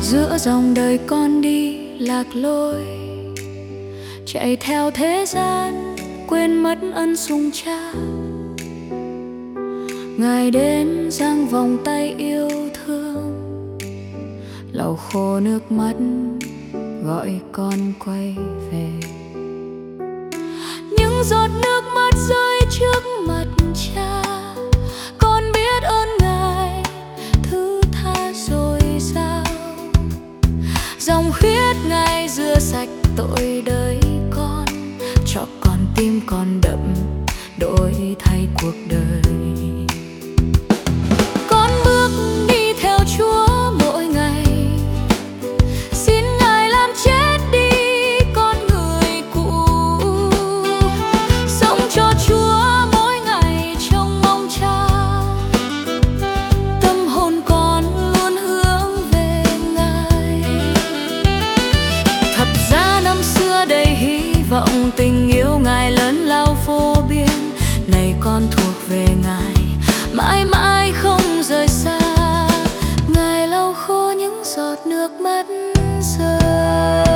Giữa dòng đời con đi lạc lối, chạy theo thế gian quên mất ân sủng cha. Ngài đến dang vòng tay yêu thương, lau khô nước mắt gọi con quay về. Những giọt nước mắt rơi trước mặt cha, con biết ơn Ngài thứ tha dồi dào. Dòng huyết Ngài rửa sạch tội đời con, cho con tim con đậm đổi thay cuộc đời. Con bước đi theo Chúa mỗi ngày, xin Ngài làm chết đi con người cũ, sống cho Chúa mỗi ngày trông mong cha. Tâm hồn con luôn hướng về Ngài. Thật ra năm xưa đầy hy vọng, tình yêu Ngài lớn lao vô biên. Này con thuộc về Ngài, mãi mãi không rời xa. Ngài lau khô những giọt nước mắt rơi.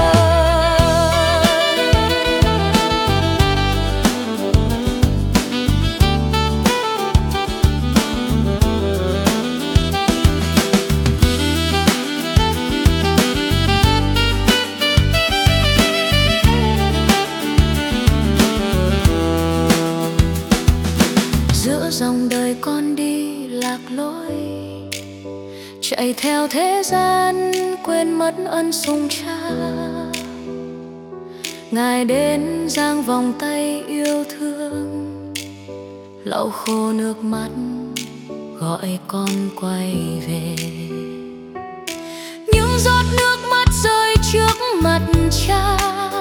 Giữa dòng đời con đi lạc lối, chạy theo thế gian quên mất ân sủng cha. Ngài đến dang vòng tay yêu thương, lau khô nước mắt gọi con quay về. Những giọt nước mắt rơi trước mặt cha,